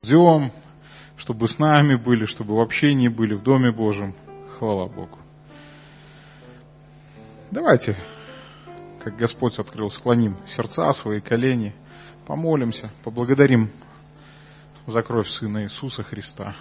ждем, чтобы с нами были, чтобы в общении были, в Доме Божьем. Хвала Богу. Давайте, как Господь открыл, склоним сердца, свои колени, помолимся, поблагодарим за кровь Сына Иисуса Христа.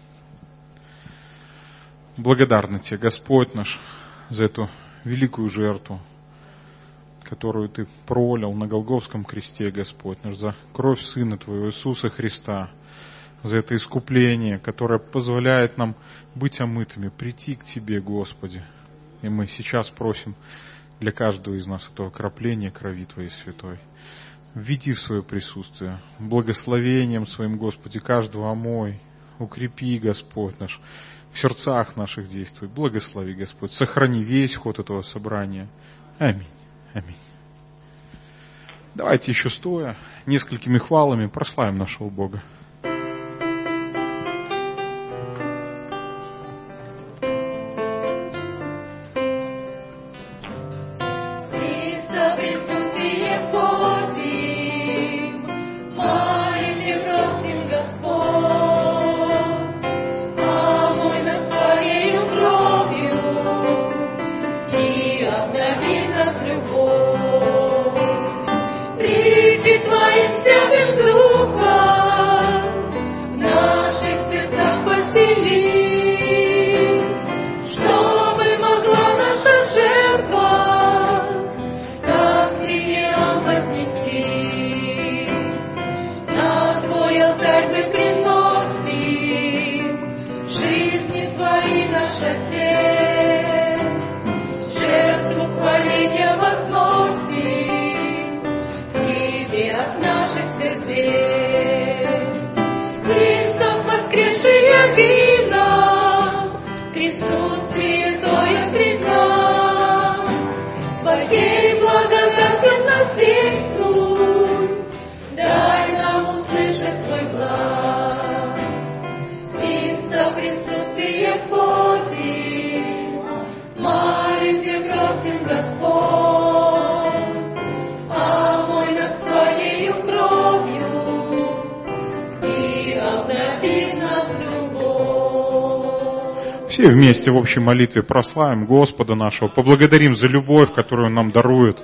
Благодарны Тебе, Господь наш, за эту великую жертву, которую Ты пролил на Голгофском кресте, Господь наш, за кровь Сына Твоего Иисуса Христа, за это искупление, которое позволяет нам быть омытыми, прийти к Тебе, Господи. И мы сейчас просим для каждого из нас этого окропления крови Твоей святой. Введи в свое присутствие, благословением Своим, Господи, каждого омой, укрепи, Господь наш, в сердцах наших действуй. Благослови, Господь, сохрани весь ход этого собрания. Аминь. Аминь. Давайте еще стоя, несколькими хвалами прославим нашего Бога. Все вместе в общей молитве прославим Господа нашего, поблагодарим за любовь, которую Он нам дарует.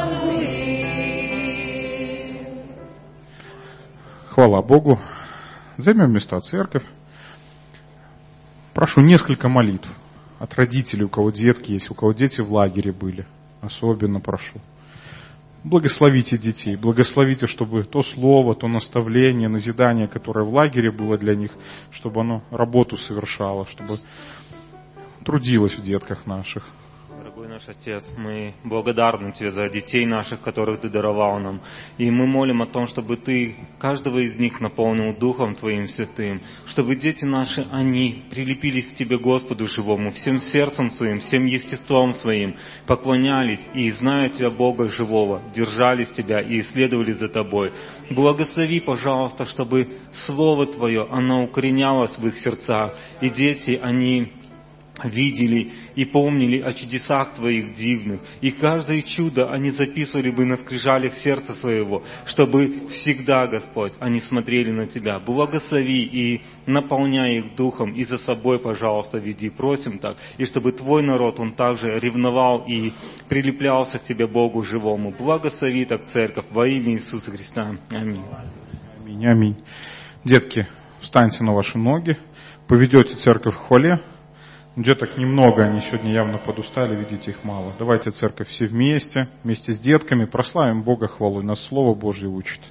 Хвала Богу. Займем места, церковь. Прошу несколько молитв от родителей, у кого детки есть, у кого дети в лагере были. Особенно прошу. Благословите детей, благословите, чтобы то слово, то наставление, назидание, которое в лагере было для них, чтобы оно работу совершало, чтобы трудилось в детках наших. Дорогой наш Отец, мы благодарны Тебе за детей наших, которых Ты даровал нам. И мы молим о том, чтобы Ты каждого из них наполнил Духом Твоим Святым, чтобы дети наши, они прилепились к Тебе, Господу живому, всем сердцем своим, всем естеством своим, поклонялись и, зная Тебя, Бога живого, держались Тебя и исследовали за Тобой. Благослови, пожалуйста, чтобы Слово Твое, оно укоренялось в их сердцах, и дети, они видели и помнили о чудесах Твоих дивных, и каждое чудо они записывали бы на скрижалях сердца своего, чтобы всегда, Господь, они смотрели на Тебя. Благослови и наполняй их духом, и за собой, пожалуйста, веди, просим так, и чтобы Твой народ, он также ревновал и прилеплялся к Тебе, Богу живому. Благослови так церковь во имя Иисуса Христа. Аминь. Аминь, аминь. Детки, встаньте на ваши ноги, поведете церковь в хвале. Деток немного, они сегодня явно подустали, видите, их мало. Давайте церковь все вместе с детками, прославим Бога хвалой. Нас Слово Божье учит.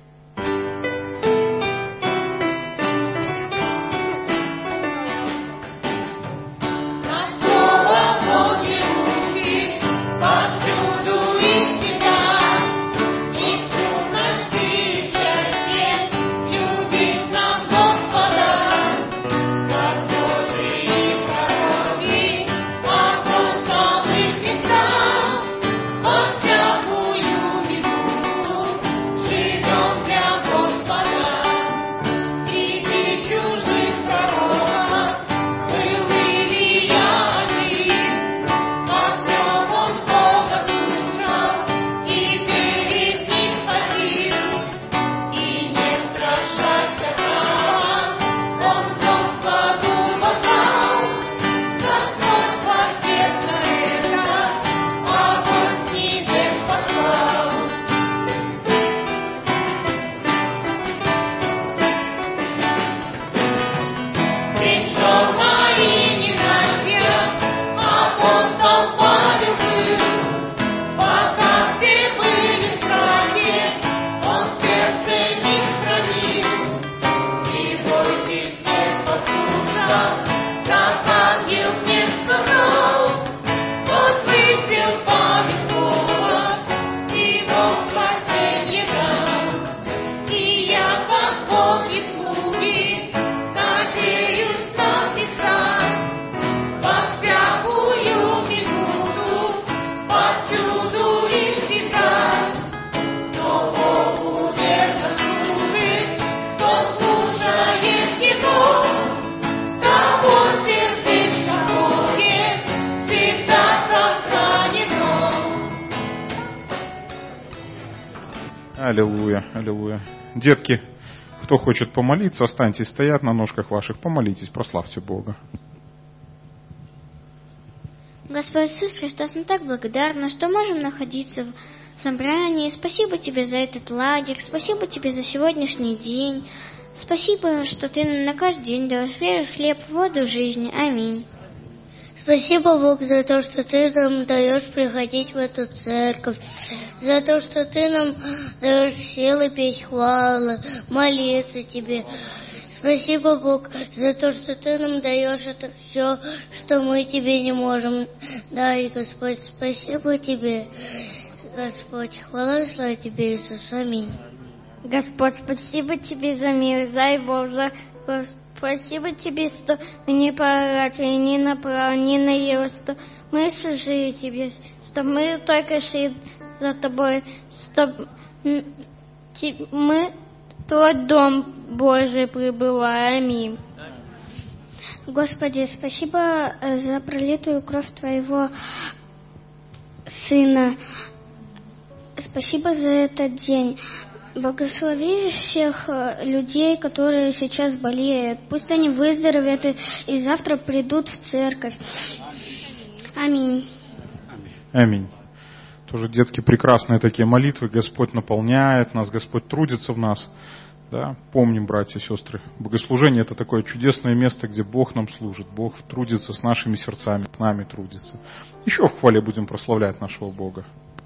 Аллилуйя, аллилуйя. Детки, кто хочет помолиться, останьтесь стоять на ножках ваших, помолитесь, прославьте Бога. Господь Иисус Христос, мы так благодарны, что можем находиться в собрании. Спасибо Тебе за этот лагерь, спасибо Тебе за сегодняшний день. Спасибо, что Ты на каждый день даешь свежий хлеб, воду жизни. Аминь. Спасибо, Бог, за то, что Ты нам даешь приходить в эту церковь, за то, что Ты нам даешь силы петь хвалы, молиться Тебе. Спасибо, Бог, за то, что Ты нам даешь это все, что мы Тебе не можем. Да, и Господь, спасибо Тебе, Господь, хвала и слава Тебе, Иисус. Аминь. Господь, спасибо Тебе за мир, за его, спасибо Тебе, что мы не поратили ни направо, ни налево, что мы служили Тебе, что мы только шли за Тобой, что мы Твой дом Божий пребываем. Аминь. Господи, спасибо за пролитую кровь Твоего Сына. Спасибо за этот день. Благослови всех людей, которые сейчас болеют. Пусть они выздоровеют и завтра придут в церковь. Аминь. Аминь. Тоже, детки, прекрасные такие молитвы. Господь наполняет нас, Господь трудится в нас. Да? Помним, братья и сестры, богослужение — это такое чудесное место, где Бог нам служит, Бог трудится с нашими сердцами, с нами трудится. Еще в хвале будем прославлять нашего Бога.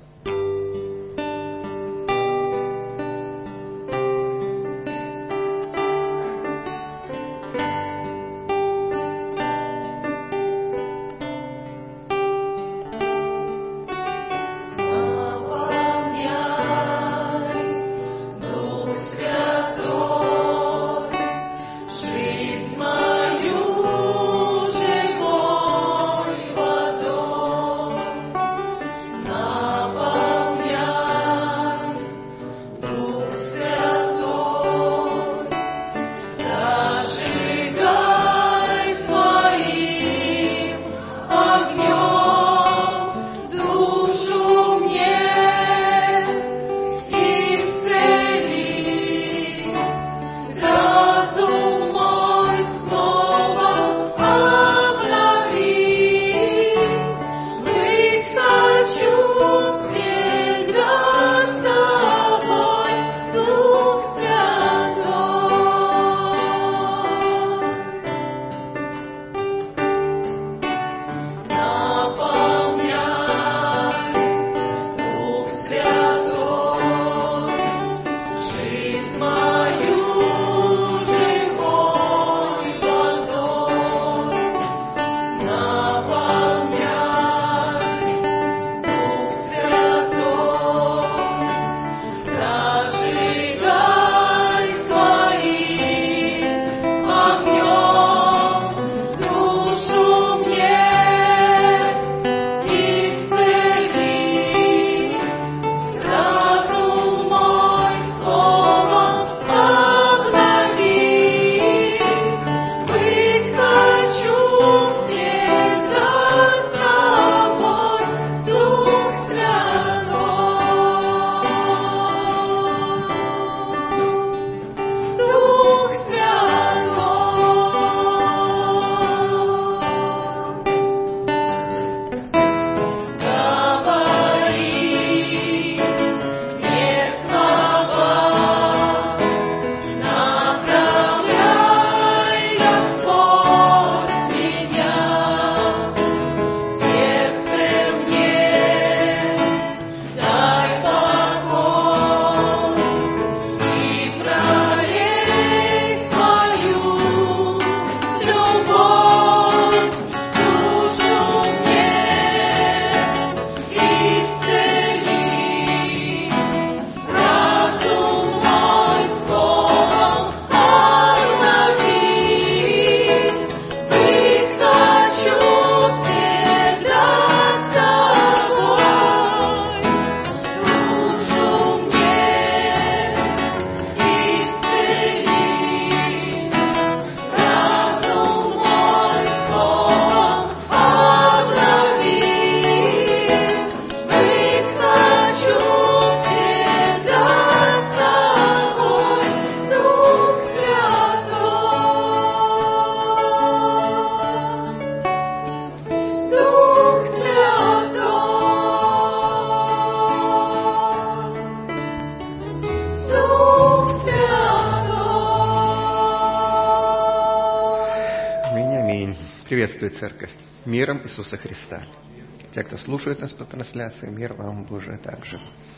Приветствую, Церковь, миром Иисуса Христа. Те, кто слушает нас по трансляции, мир вам Божий также.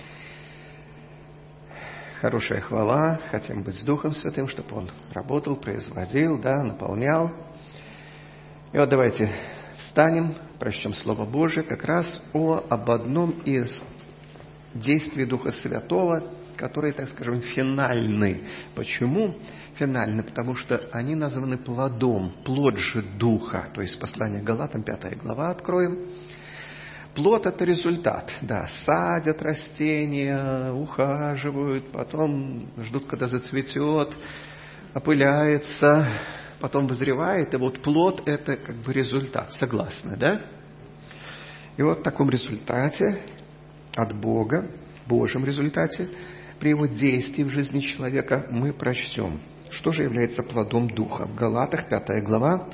Хорошая хвала, хотим быть с Духом Святым, чтобы Он работал, производил, наполнял. И вот давайте встанем, прочтем Слово Божие как раз об одном из действий Духа Святого, которые, так скажем, финальны. Почему финальны? Потому что они названы плодом, плод же Духа. То есть послание к Галатам, 5 глава откроем. Плод – это результат. Садят растения, ухаживают, потом ждут, когда зацветет, опыляется, потом вызревает. И вот плод – это как бы результат. Согласны, да? И вот в таком результате от Бога, Божьем результате, при его действии в жизни человека мы прочтем, что же является плодом Духа. В Галатах, 5 глава,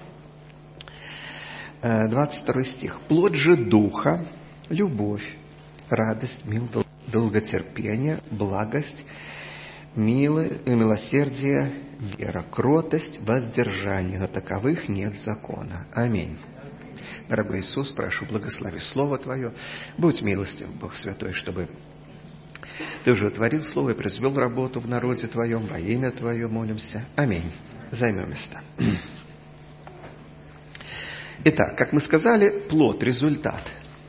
22 стих. «Плод же Духа – любовь, радость, мир, долготерпение, благость, милосердие, вера, кротость, воздержание. Но таковых нет закона. Аминь. Дорогой Иисус, прошу, благослови Слово Твое. Будь милостив, Бог Святой, чтобы Ты уже творил Слово и произвел работу в народе Твоем. Во имя Твое молимся. Аминь. Займем места. Итак, как мы сказали, плод, результат.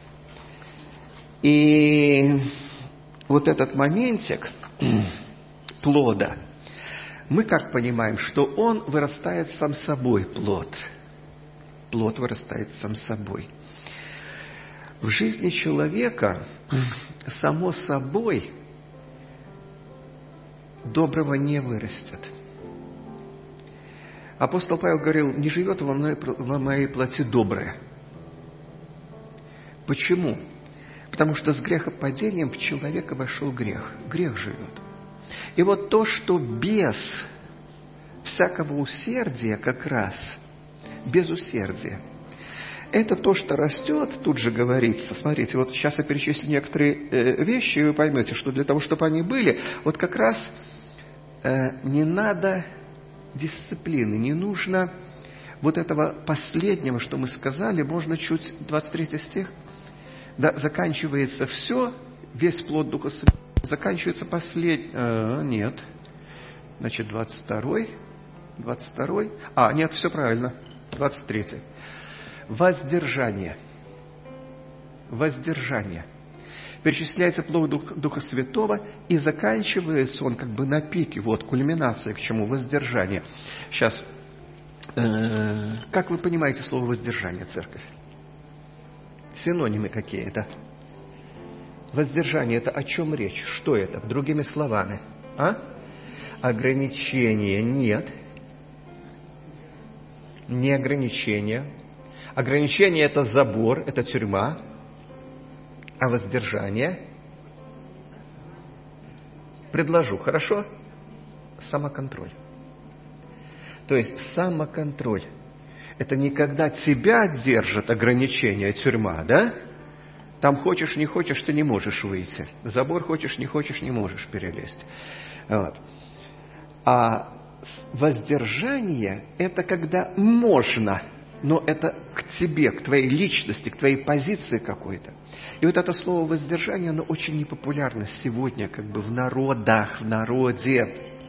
И вот этот моментик плода, мы как понимаем, что он вырастает сам собой, плод. Плод вырастает сам собой. В жизни человека, само собой, доброго не вырастет. Апостол Павел говорил, не живет во моей плоти доброе. Почему? Потому что с грехопадением в человека вошел грех. Грех живет. И вот то, что без всякого усердия как раз, без усердия, это то, что растет, тут же говорится. Смотрите, вот сейчас я перечислю некоторые вещи, и вы поймете, что для того, чтобы они были, вот как раз не надо дисциплины, не нужно вот этого последнего, что мы сказали, можно чуть, 23 стих, да, заканчивается все, весь плод Духа Святого, заканчивается последний, нет, значит, 22, нет, все правильно, 23. Воздержание. Воздержание. Перечисляется плод Духа Святого, и заканчивается он как бы на пике, вот, кульминация, к чему? Воздержание. Сейчас, как вы понимаете слово воздержание, церковь? Синонимы какие это? Воздержание, это о чем речь? Что это? Другими словами. Ограничения нет. Не ограничения. Ограничение – это забор, это тюрьма. А воздержание? Предложу, хорошо? Самоконтроль. То есть самоконтроль. Это не когда тебя держат ограничения, тюрьма, да? Там хочешь, не хочешь, ты не можешь выйти. Забор хочешь, не можешь перелезть. Вот. А воздержание – это когда можно, но это к тебе, к твоей личности, к твоей позиции какой-то. И вот это слово воздержание, оно очень непопулярно сегодня, как бы в народах, в народе.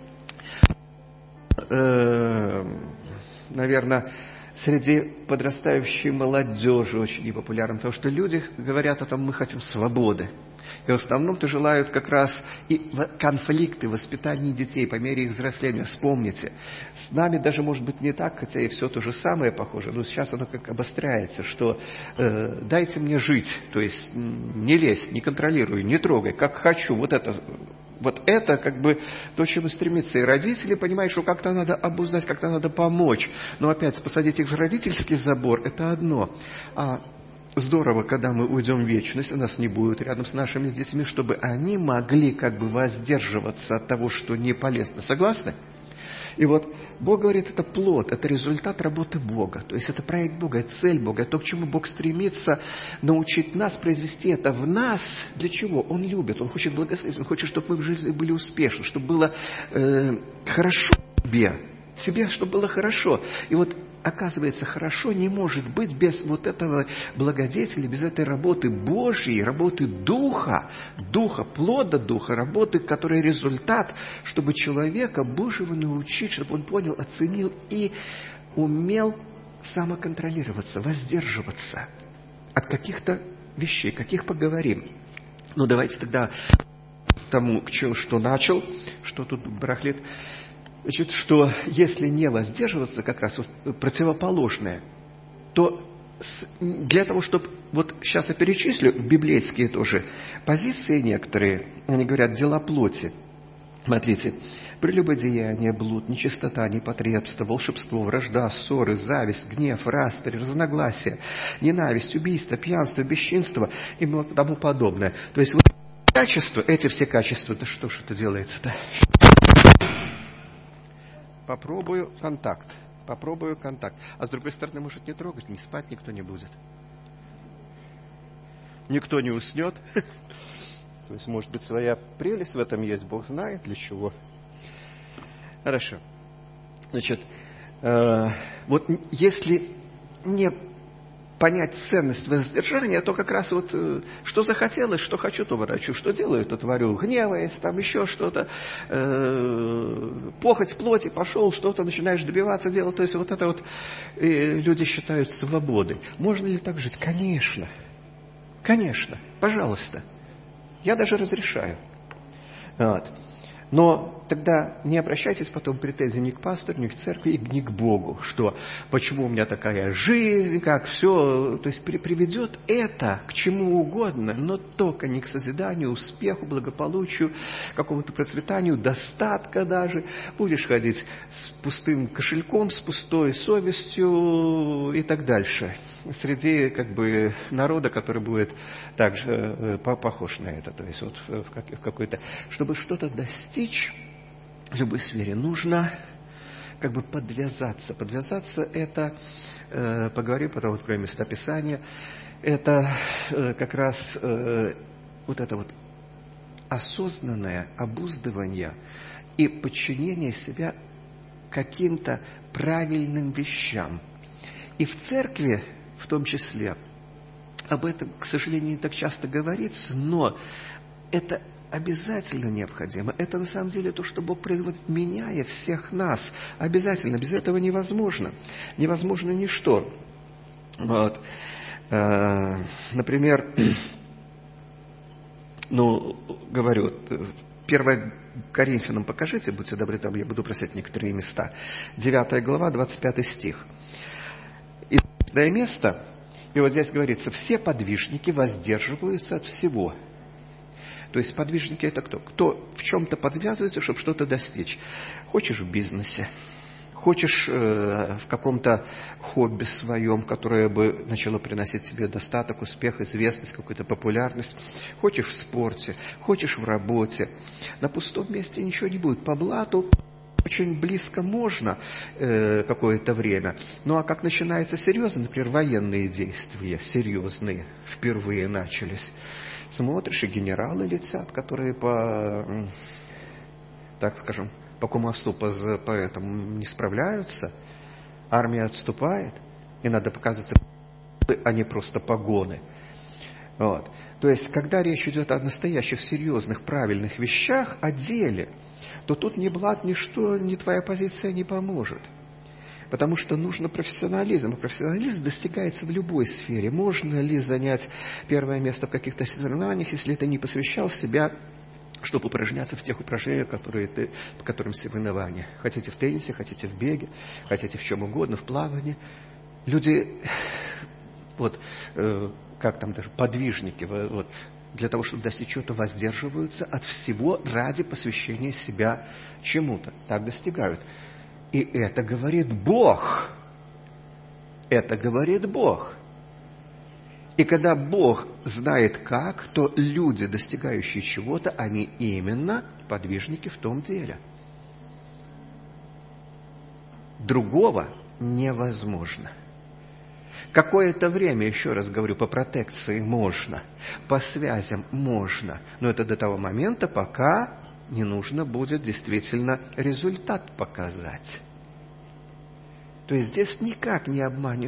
Наверное, среди подрастающей молодежи очень непопулярно, потому что люди говорят о том, мы хотим свободы. И в основном-то желают как раз и конфликты в воспитании детей по мере их взросления. Вспомните, с нами даже может быть не так, хотя и все то же самое похоже, но сейчас оно как обостряется, что дайте мне жить, то есть не лезь, не контролируй, не трогай, как хочу, вот это как бы то, к чему стремится. И родители понимают, что как-то надо обуздать, как-то надо помочь. Но опять, посадить их в родительский забор – это одно. А здорово, когда мы уйдем в вечность, и нас не будет рядом с нашими детьми, чтобы они могли как бы воздерживаться от того, что не полезно. Согласны? И вот Бог говорит, это плод, это результат работы Бога. То есть это проект Бога, это цель Бога, то, к чему Бог стремится научить нас, произвести это в нас. Для чего? Он любит, Он хочет благословить, Он хочет, чтобы мы в жизни были успешны, чтобы было хорошо себе, чтобы было хорошо. И вот оказывается, хорошо не может быть без вот этого благодетеля, без этой работы Божьей, работы Духа, плода Духа, работы, которая результат, чтобы человека Божьего научить, чтобы он понял, оценил и умел самоконтролироваться, воздерживаться от каких-то вещей, каких поговорим. Ну, давайте тогда тому, что начал, что тут барахлит. Значит, что если не воздерживаться, как раз противоположное, то для того, чтобы... Вот сейчас я перечислю библейские тоже позиции некоторые, они говорят, дела плоти. Смотрите, прелюбодеяние, блуд, нечистота, непотребство, волшебство, вражда, ссоры, зависть, гнев, распри, разногласия, ненависть, убийство, пьянство, бесчинство и тому подобное. То есть вот качества, эти все качества, да что ж это делается-то? Попробую контакт. А с другой стороны, может, не трогать, не спать никто не будет. Никто не уснет. То есть, может быть, своя прелесть в этом есть, Бог знает для чего. Хорошо. Значит, вот если не понять ценность воздержания, то как раз вот что захотелось, что хочу, то ворочу, что делаю, то творю, гневаясь, там еще что-то, похоть плоти, пошел, что-то начинаешь добиваться, делать. То есть вот это вот люди считают свободой. Можно ли так жить? Конечно. Конечно. Пожалуйста. Я даже разрешаю. Вот. Но тогда не обращайтесь потом претензий ни к пастору, ни к церкви, и ни к Богу, что почему у меня такая жизнь, как все, то есть приведет это к чему угодно, но только не к созиданию, успеху, благополучию, какому-то процветанию, достатка даже. Будешь ходить с пустым кошельком, с пустой совестью и так дальше. Среди как бы народа, который будет также похож на это, то есть вот в какой-то, чтобы что-то достичь в любой сфере, нужно как бы подвязаться. Подвязаться это, поговорим потом вот про местописание, это как раз вот это вот осознанное обуздывание и подчинение себя каким-то правильным вещам. И в церкви в том числе об этом, к сожалению, не так часто говорится, но это обязательно необходимо. Это на самом деле то, что Бог производит, меняя всех нас. Обязательно. Без этого невозможно. Невозможно ничто. Вот. Например, говорю, 1 Коринфянам покажите, будьте добры, там я буду просить некоторые места. 9 глава, 25 стих. Известное место, и вот здесь говорится, все подвижники воздерживаются от всего. То есть подвижники это кто? Кто в чем-то подвязывается, чтобы что-то достичь. Хочешь в бизнесе, хочешь в каком-то хобби своем, которое бы начало приносить тебе достаток, успех, известность, какую-то популярность. Хочешь в спорте, хочешь в работе. На пустом месте ничего не будет. По блату очень близко можно какое-то время. Ну а как начинается серьезно, например, военные действия, серьезные, впервые начались. Смотришь, и генералы летят, которые так скажем, по кумовству, по этому не справляются. Армия отступает, и надо показывать, а не просто погоны. Вот. То есть, когда речь идет о настоящих, серьезных, правильных вещах, о деле, то тут ни блат, ничто, ни твоя позиция не поможет. Потому что нужно профессионализм. Профессионализм достигается в любой сфере. Можно ли занять первое место в каких-то соревнованиях, если ты не посвящал себя, чтобы упражняться в тех упражнениях, по которым соревнования. Хотите в теннисе, хотите в беге, хотите в чем угодно, в плавании. Люди, как там даже, подвижники, для того, чтобы достичь чего-то, воздерживаются от всего ради посвящения себя чему-то. Так достигают. И это говорит Бог. Это говорит Бог. И когда Бог знает как, то люди, достигающие чего-то, они именно подвижники в том деле. Другого невозможно. Какое-то время, еще раз говорю, по протекции можно, по связям можно, но это до того момента, пока не нужно будет действительно результат показать. То есть здесь никак не обманешь.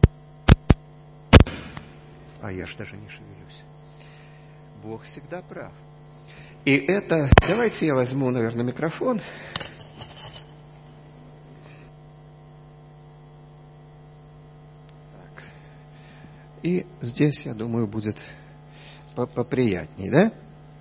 А я ж даже не шевелюсь. Бог всегда прав. И это... Давайте я возьму, наверное, микрофон. Так. И здесь, я думаю, будет поприятней, да?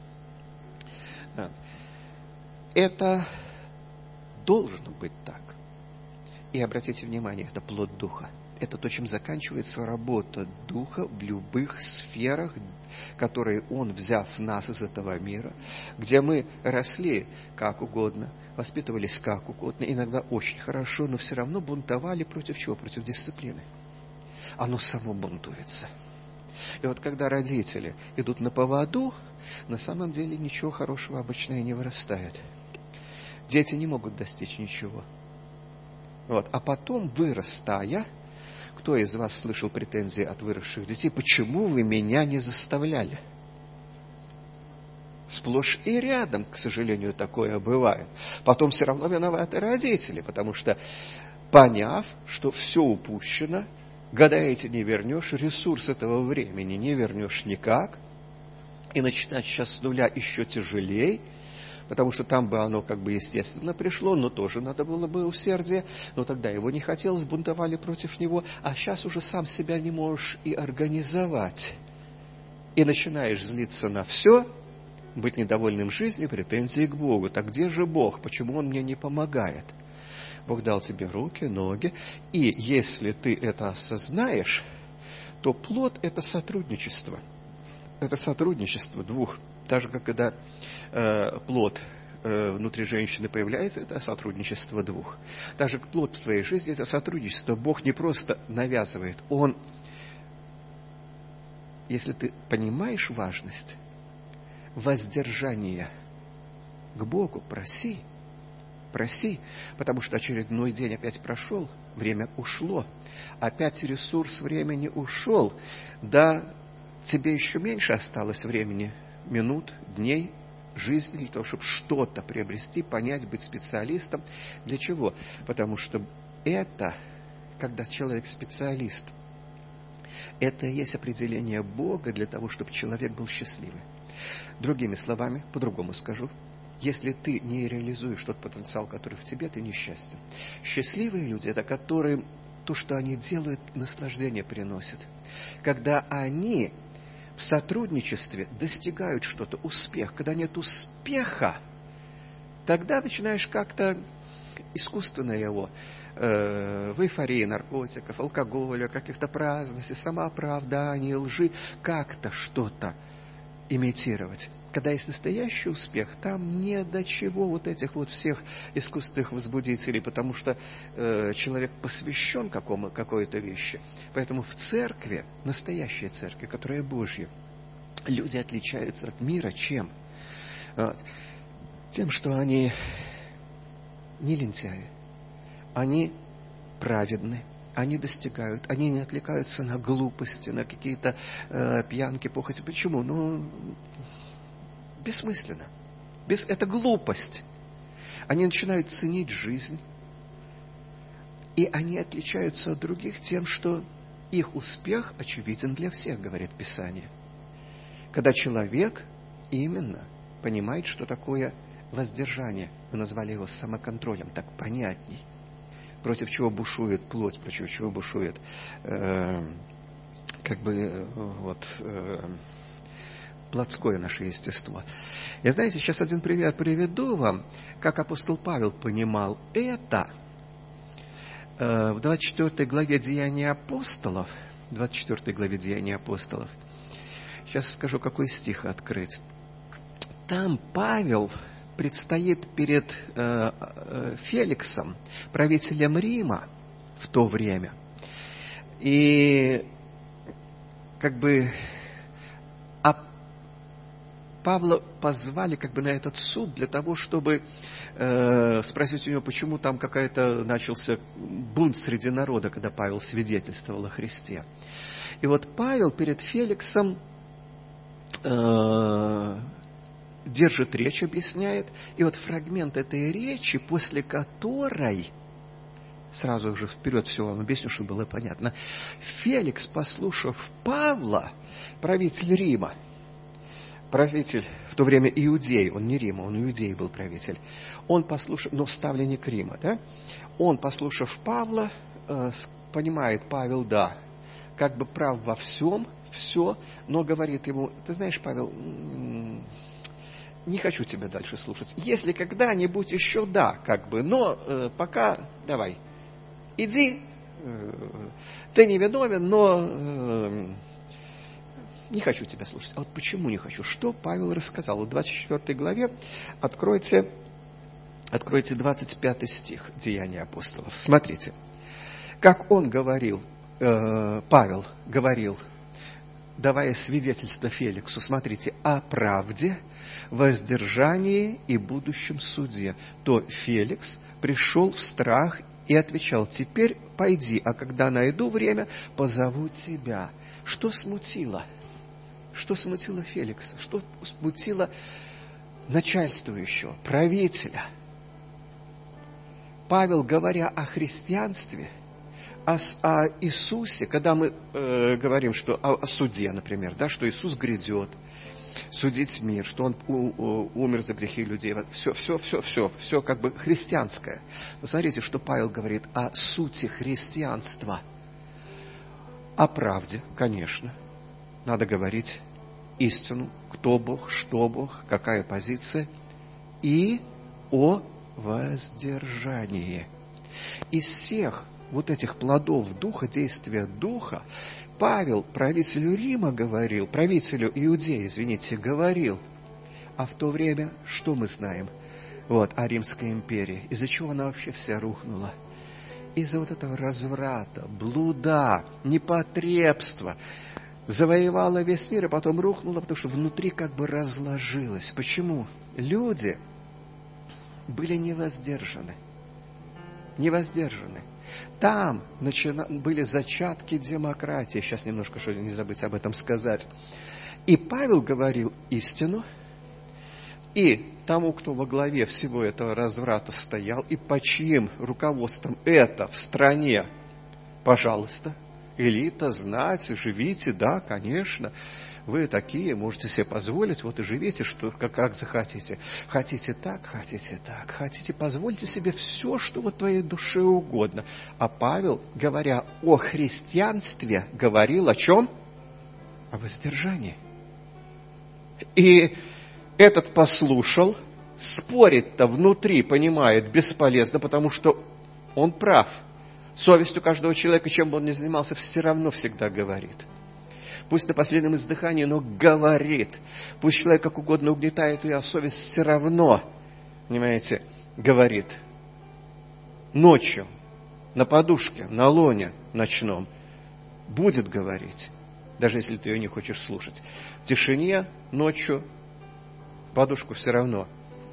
Это должно быть так. И обратите внимание, это плод Духа. Это то, чем заканчивается работа Духа в любых сферах, которые Он, взяв нас из этого мира, где мы росли как угодно, воспитывались как угодно, иногда очень хорошо, но все равно бунтовали против чего? Против дисциплины. Оно само бунтуется. И вот когда родители идут на поводу, на самом деле ничего хорошего обычно и не вырастает. Дети не могут достичь ничего. А потом, вырастая, кто из вас слышал претензии от выросших детей? Почему вы меня не заставляли? Сплошь и рядом, к сожалению, такое бывает. Потом все равно виноваты родители, потому что, поняв, что все упущено, года эти не вернешь, ресурс этого времени не вернешь никак, и начинать сейчас с нуля еще тяжелее, потому что там бы оно как бы естественно пришло, но тоже надо было бы усердие, но тогда его не хотелось, бунтовали против него, а сейчас уже сам себя не можешь и организовать. И начинаешь злиться на все, быть недовольным жизнью, претензии к Богу. Так где же Бог? Почему Он мне не помогает? Бог дал тебе руки, ноги, и если ты это осознаешь, то плод – это сотрудничество. Это сотрудничество двух. Так же, как когда плод внутри женщины появляется, это сотрудничество двух. Так же, как плод в твоей жизни – это сотрудничество. Бог не просто навязывает, Он, если ты понимаешь важность воздержания к Богу, проси, потому что очередной день опять прошел, время ушло, опять ресурс времени ушел, да тебе еще меньше осталось времени, минут, дней, жизни, для того, чтобы что-то приобрести, понять, быть специалистом. Для чего? Потому что это, когда человек специалист, это и есть определение Бога для того, чтобы человек был счастливым. Другими словами, по-другому скажу, если ты не реализуешь тот потенциал, который в тебе, ты несчастен. Счастливые люди – это которые то, что они делают, наслаждение приносят. Когда они в сотрудничестве достигают что-то, успех. Когда нет успеха, тогда начинаешь как-то искусственно его, в эйфории наркотиков, алкоголя, каких-то праздностей, самооправданий, лжи, как-то что-то имитировать. Когда есть настоящий успех, там не до чего вот этих вот всех искусственных возбудителей, потому что человек посвящен какой-то вещи. Поэтому в церкви, настоящей церкви, которая Божья, люди отличаются от мира чем? Вот. Тем, что они не лентяи, они праведны, они достигают, они не отвлекаются на глупости, на какие-то пьянки, похоти. Почему? Бессмысленно. Это глупость. Они начинают ценить жизнь, и они отличаются от других тем, что их успех очевиден для всех, говорит Писание. Когда человек именно понимает, что такое воздержание, мы назвали его самоконтролем, так понятней, против чего бушует плоть, против чего бушует плотское наше естество. И знаете, сейчас один пример приведу вам, как апостол Павел понимал это. В 24 главе Деяний апостолов, сейчас скажу, какой стих открыть. Там Павел предстоит перед Феликсом, правителем Рима в то время. И Павла позвали на этот суд для того, чтобы спросить у него, почему там начался бунт среди народа, когда Павел свидетельствовал о Христе. И вот Павел перед Феликсом держит речь, объясняет, и вот фрагмент этой речи, после которой, сразу уже вперед все вам объясню, чтобы было понятно, Феликс, послушав Павла, правитель Рима, правитель в то время Иудеи, он не Рима, он Иудеи был правитель, он послушав, но ставленник Рима, да? Он, послушав Павла, понимает, Павел, да, прав во всем, все, но говорит ему, ты знаешь, Павел, не хочу тебя дальше слушать. Если когда-нибудь еще да, но пока давай, иди, ты не виновен, но не хочу тебя слушать. А вот почему не хочу? Что Павел рассказал? В 24 главе откройте 25 стих Деяний апостолов. Смотрите, как он говорил, Павел говорил, давая свидетельство Феликсу, смотрите, о правде, воздержании и будущем суде, то Феликс пришел в страх и отвечал, теперь пойди, а когда найду время, позову тебя. Что смутило? Что смутило Феликса? Что смутило начальствующего, правителя. Павел, говоря о христианстве, о Иисусе, когда мы говорим, что о суде, например, да, что Иисус грядет судить мир, что Он умер за грехи людей, все как бы христианское. Но смотрите, что Павел говорит о сути христианства. О правде, конечно, надо говорить истину, кто Бог, что Бог, какая позиция, и о воздержании. Из всех вот этих плодов Духа, действия Духа, Павел правителю Рима говорил, правителю Иудеи, говорил, а в то время, что мы знаем, о Римской империи, из-за чего она вообще вся рухнула? Из-за вот этого разврата, блуда, непотребства. Завоевала весь мир, и потом рухнула, потому что внутри как бы разложилась. Почему? Люди были невоздержаны. Там были зачатки демократии. Сейчас немножко, чтобы не забыть об этом сказать. И Павел говорил истину, и тому, кто во главе всего этого разврата стоял, и по чьим руководством это в стране, пожалуйста, элита, знать, живите, да, конечно, вы такие, можете себе позволить, и живите, как захотите. Хотите так, хотите, позвольте себе все, что твоей душе угодно. А Павел, говоря о христианстве, говорил о чем? О воздержании. И этот послушал, спорить-то внутри, понимает, бесполезно, потому что он прав. Совесть у каждого человека, чем бы он ни занимался, все равно всегда говорит. Пусть на последнем издыхании, но говорит. Пусть человек как угодно угнетает ее, а совесть все равно, понимаете, говорит. Ночью, на подушке, на лоне ночном будет говорить, даже если ты ее не хочешь слушать. В тишине, ночью, подушку все равно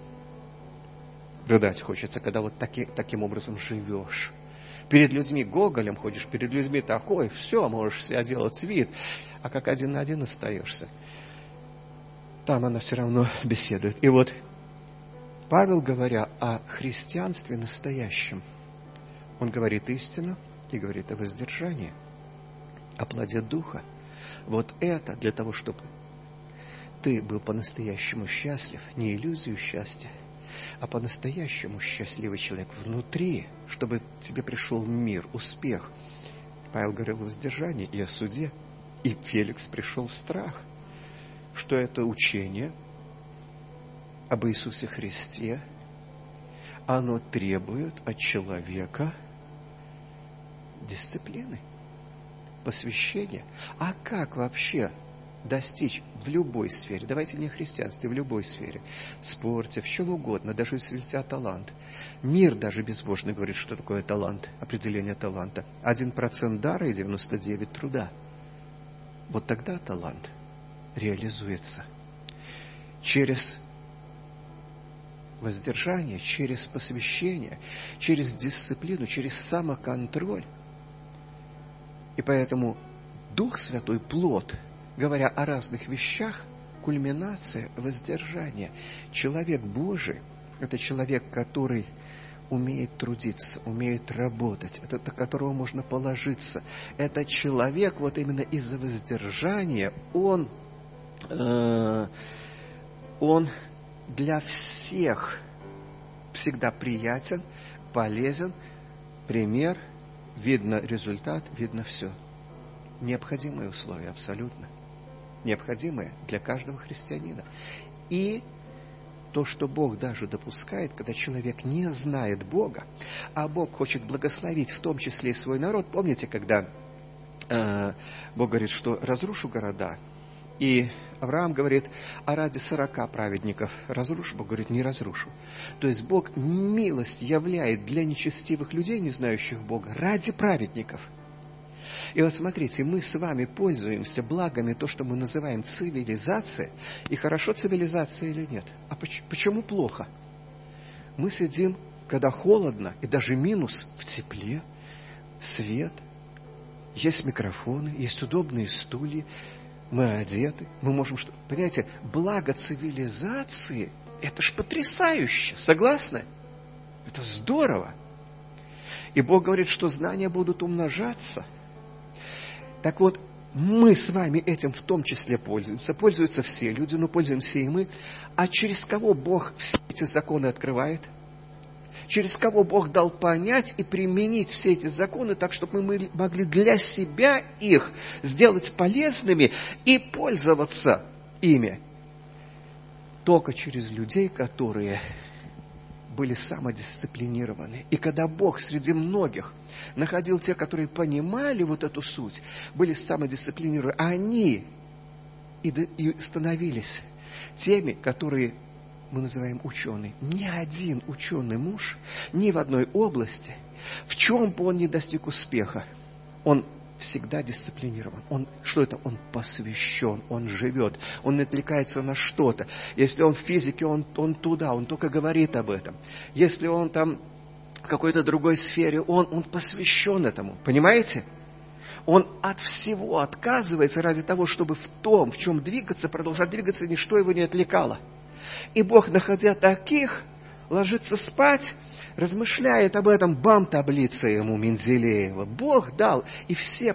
рыдать хочется, когда таким образом живешь. Перед людьми гоголем ходишь, перед людьми такой, все, можешь себя делать вид, а как один на один остаешься. Там она все равно беседует. И Павел, говоря о христианстве настоящем, он говорит истину и говорит о воздержании, о плоде Духа. Это для того, чтобы ты был по-настоящему счастлив, не иллюзию счастья, а по-настоящему счастливый человек внутри, чтобы тебе пришел мир, успех. Павел говорил о воздержании и о суде, и Феликс пришел в страх, что это учение об Иисусе Христе, оно требует от человека дисциплины, посвящения. А как вообще достичь в любой сфере, давайте не в христианстве, в любой сфере, в спорте, в чем угодно, даже если у тебя талант. Мир даже безбожный говорит, что такое талант, определение таланта. 1% дара и 99% труда. Тогда талант реализуется. Через воздержание, через посвящение, через дисциплину, через самоконтроль. И поэтому Дух Святой, плод, говоря о разных вещах, кульминация воздержания. Человек Божий – это человек, который умеет трудиться, умеет работать, это на которого можно положиться. Это человек, именно из-за воздержания, он для всех всегда приятен, полезен, пример, видно результат, видно все. Необходимые условия, абсолютно. Необходимые для каждого христианина. И то, что Бог даже допускает, когда человек не знает Бога, а Бог хочет благословить в том числе и свой народ. Помните, когда Бог говорит, что разрушу города, и Авраам говорит, а ради 40 праведников разрушу? Бог говорит, не разрушу. То есть Бог милость являет для нечестивых людей, не знающих Бога, ради праведников. И смотрите, мы с вами пользуемся благами, то, что мы называем цивилизацией. И хорошо цивилизация или нет? А почему плохо? Мы сидим, когда холодно, и даже минус, в тепле, свет, есть микрофоны, есть удобные стулья, мы одеты, мы можем... Понимаете, благо цивилизации Это ж потрясающе, согласны? Это здорово. И Бог говорит, что знания будут умножаться. Так вот, мы с вами этим в том числе пользуемся. Пользуются все люди, но пользуемся и мы. А через кого Бог все эти законы открывает? Через кого Бог дал понять и применить все эти законы так, чтобы мы могли для себя их сделать полезными и пользоваться ими? Только через людей, которые были самодисциплинированы. И когда Бог среди многих находил тех, которые понимали вот эту суть, были самодисциплинированы, они и становились теми, которые мы называем ученые. Ни один ученый муж, ни в одной области, в чем бы он ни достиг успеха, он всегда дисциплинирован. Что это? Он посвящен, он живет, он не отвлекается на что-то. Если он в физике, он туда, он только говорит об этом. Если он там в какой-то другой сфере, он посвящен этому. Понимаете? Он от всего отказывается ради того, чтобы в том, в чем двигаться, продолжать двигаться, и ничто его не отвлекало. И Бог, находя таких, ложится спать, размышляет об этом, бам, таблица ему Менделеева. Бог дал, и все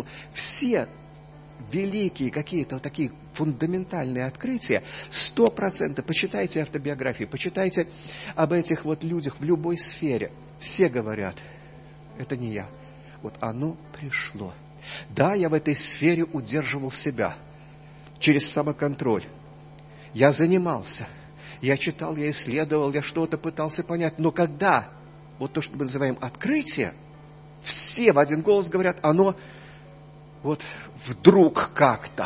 великие какие-то вот такие фундаментальные открытия, 100%, почитайте автобиографии, почитайте об этих вот людях в любой сфере. Все говорят, это не я. Вот оно пришло. Да, я в этой сфере удерживал себя через самоконтроль. Я занимался. Я читал, я исследовал, я что-то пытался понять. Но когда вот то, что мы называем открытие, все в один голос говорят, оно вот вдруг как-то.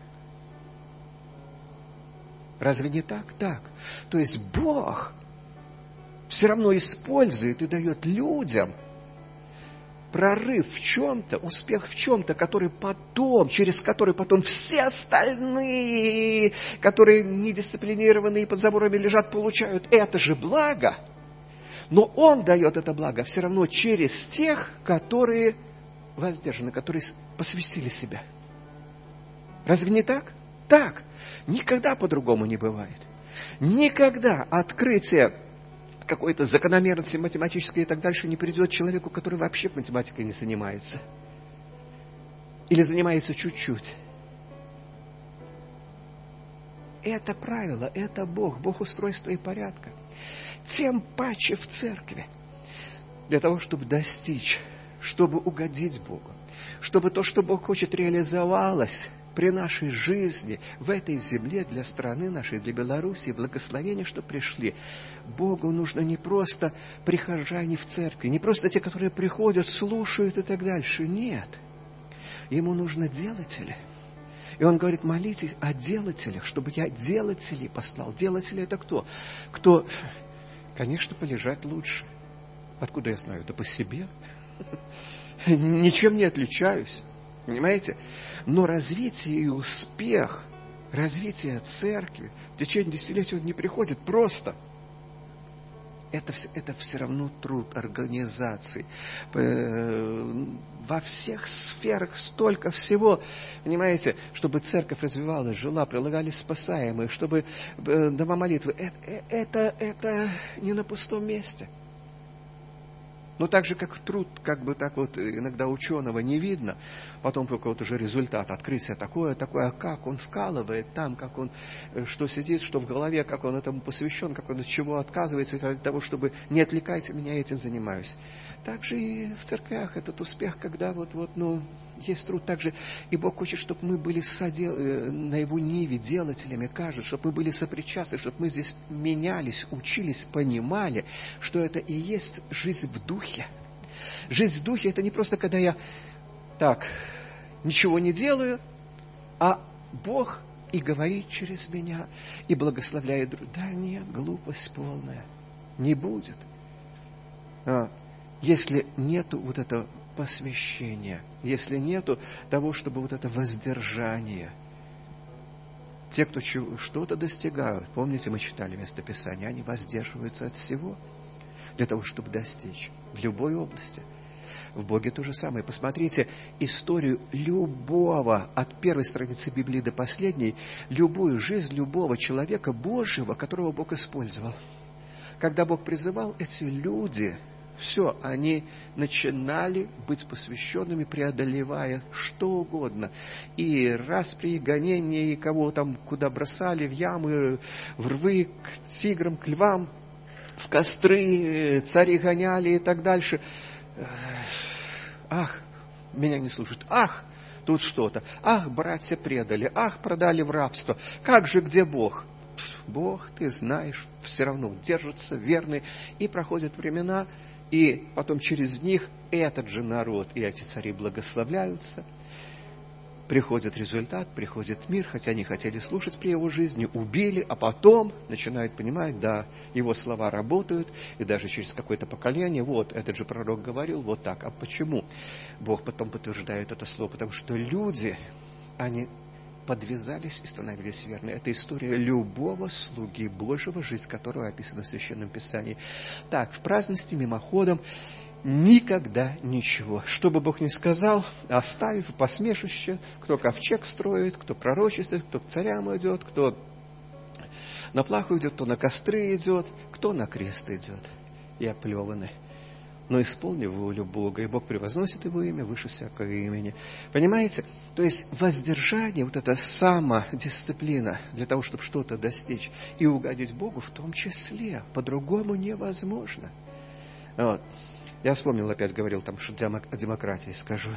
Разве не так? Так. То есть Бог все равно использует и дает людям прорыв в чем-то, успех в чем-то, через который потом все остальные, которые недисциплинированные и под заборами лежат, получают это же благо. Но Он дает это благо все равно через тех, которые воздержаны, которые посвятили себя. Разве не так? Так. Никогда по-другому не бывает. Никогда открытие какой-то закономерности математической и так дальше не придет человеку, который вообще математикой не занимается. Или занимается чуть-чуть. Это правило, это Бог устройства и порядка. Тем паче в церкви. Для того, чтобы достичь, чтобы угодить Богу. Чтобы то, что Бог хочет, реализовалось при нашей жизни, в этой земле, для страны нашей, для Белоруссии, благословения, что пришли. Богу нужно не просто прихожане в церкви, не просто те, которые приходят, слушают и так дальше. Нет. Ему нужно делатели. И он говорит, молитесь о делателях, чтобы я делателей послал. Делатели это кто? Кто, конечно, полежать лучше. Откуда я знаю? Да по себе. Ничем не отличаюсь. Понимаете? Но развитие и успех, развитие церкви в течение десятилетий он не приходит просто. Это все равно труд организации. Во всех сферах столько всего, понимаете, чтобы церковь развивалась, жила, прилагались спасаемые, чтобы дома молитвы. Это не на пустом месте. Но так же, как труд, как бы так вот иногда ученого не видно, потом только вот уже результат, открытие такое, а как он вкалывает там, как он, что сидит, что в голове, как он этому посвящен, как он от чего отказывается, ради того, чтобы не отвлекайте меня, я этим занимаюсь. Так же и в церквях этот успех, когда есть труд, так же и Бог хочет, чтобы мы были на Его ниве делателями, кажется, чтобы мы были сопричастны, чтобы мы здесь менялись, учились, понимали, что это и есть жизнь в духе. Жизнь в духе – это не просто, когда я ничего не делаю, а Бог и говорит через меня, и благословляет других. Да нет, глупость полная. Не будет. Если нету вот этого посвящения, если нету того, чтобы вот это воздержание. Те, кто что-то достигают, помните, мы читали местописание, они воздерживаются от всего для того, чтобы достичь в любой области. В Боге то же самое. Посмотрите историю любого, от первой страницы Библии до последней, любую жизнь любого человека Божьего, которого Бог использовал. Когда Бог призывал, эти люди, все, они начинали быть посвященными, преодолевая что угодно. И распри, гонения, и кого там куда бросали, в ямы, в рвы, к тиграм, к львам, в костры, цари гоняли и так дальше. Ах, меня не слушают. Ах, тут что-то. Ах, братья предали. Ах, продали в рабство. Как же, где Бог? Бог, ты знаешь, все равно держится, верный. И проходят времена, и потом через них этот же народ и эти цари благословляются. Приходит результат, приходит мир, хотя не хотели слушать при его жизни, убили, а потом начинают понимать, да, его слова работают, и даже через какое-то поколение, вот, этот же пророк говорил, вот так. А почему? Бог потом подтверждает это слово, потому что люди, они подвязались и становились верны. Это история любого слуги Божьего, жизнь которого описана в Священном Писании. Так, в праздности мимоходом никогда ничего. Что бы Бог ни сказал, оставив посмешище, кто ковчег строит, кто пророчествует, кто к царям идет, кто на плаху идет, кто на костры идет, кто на крест идет. И оплеваны. Но исполнив волю Бога, и Бог превозносит его имя выше всякого имени. Понимаете? То есть воздержание, вот эта самодисциплина для того, чтобы что-то достичь и угодить Богу в том числе. По-другому невозможно. Вот. Я вспомнил, опять говорил там, что о демократии скажу.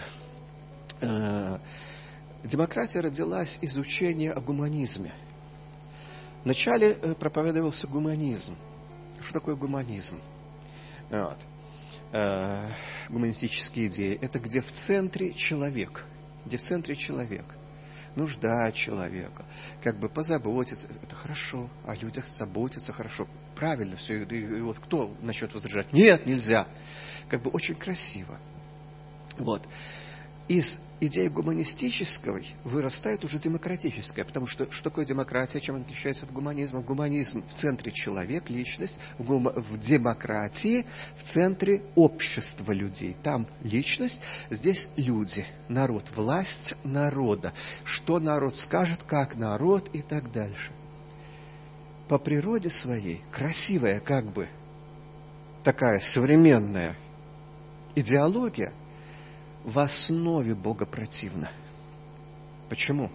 Демократия родилась из учения о гуманизме. Вначале проповедовался гуманизм. Что такое гуманизм? Вот. Гуманистические идеи. Это где в центре человек. Где в центре человек. Нужда человека. Как бы позаботиться. Это хорошо. О людях заботиться хорошо. Правильно все. И вот кто начнет возражать? Нет, нельзя. Как бы очень красиво. Вот. Из идеи гуманистической вырастает уже демократическая. Потому что такое демократия? Чем она отличается от гуманизма? Гуманизм в центре человек, личность. В демократии в центре общества людей. Там личность, здесь люди, народ, власть народа. Что народ скажет, как народ и так дальше. По природе своей красивая, как бы такая современная идеология в основе богопротивна. Почему?